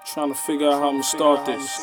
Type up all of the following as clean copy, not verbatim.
Trying to figure out how I'ma start this.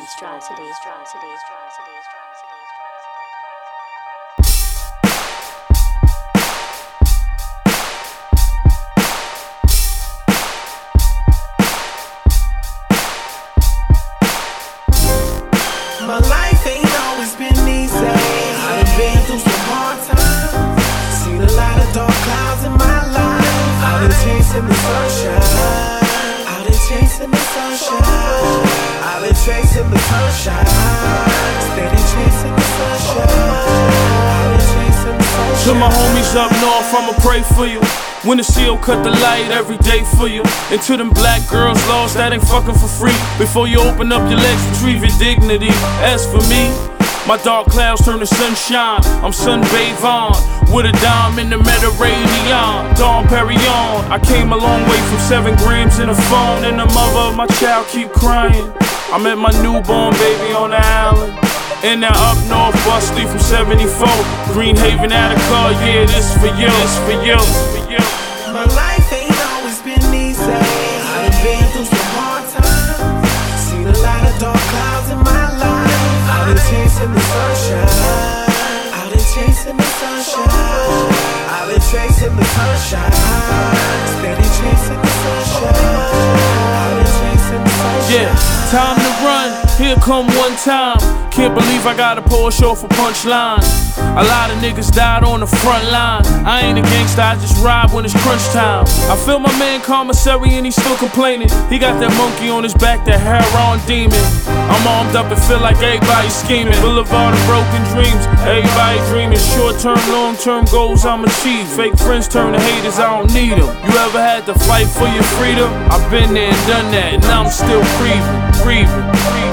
My life ain't always been easy. I done been through some hard times. Seen a lot of dark clouds in my life. I've been chasing the sunshine. I've been chasing the sunshine. I've been chasing the sunshine. Steady chasing the sunshine. I've been chasing the sunshine. To my homies up north, I'ma pray for you. When the seal cut the light every day for you. And to them black girls lost that ain't fucking for free. Before you open up your legs, retrieve your dignity. As for me, my dark clouds turn to sunshine. I'm sunbathed on with a dime in the Mediterranean. Dom Perignon. I came a long way from 7 grams in a phone, and the mother of my child keep crying. I met my newborn baby on the island. In that up north busty from 74, Greenhaven Attica, yeah, this for you, this for you, for you. My life ain't always been easy. I done been through some hard times. Seen a lot of dark clouds in my life. I've been chasing the sunshine. I've been chasing the sunshine. I've been chasing the sunshine. Steady chasing the sunshine. I've been chasing the sunshine. Yeah, time to run, here come one time. Can't believe I gotta pour a show for punchline. A lot of niggas died on the front line. I ain't a gangster, I just ride when it's crunch time. I feel my man commissary and he's still complaining. He got that monkey on his back, that heroin demon. I'm armed up and feel like everybody's scheming. Boulevard of broken dreams, everybody dreaming. Short term, long term goals I'm achieve. Fake friends turn to haters, I don't need them. You ever had to fight for your freedom? I've been there and done that, and I'm still breathing.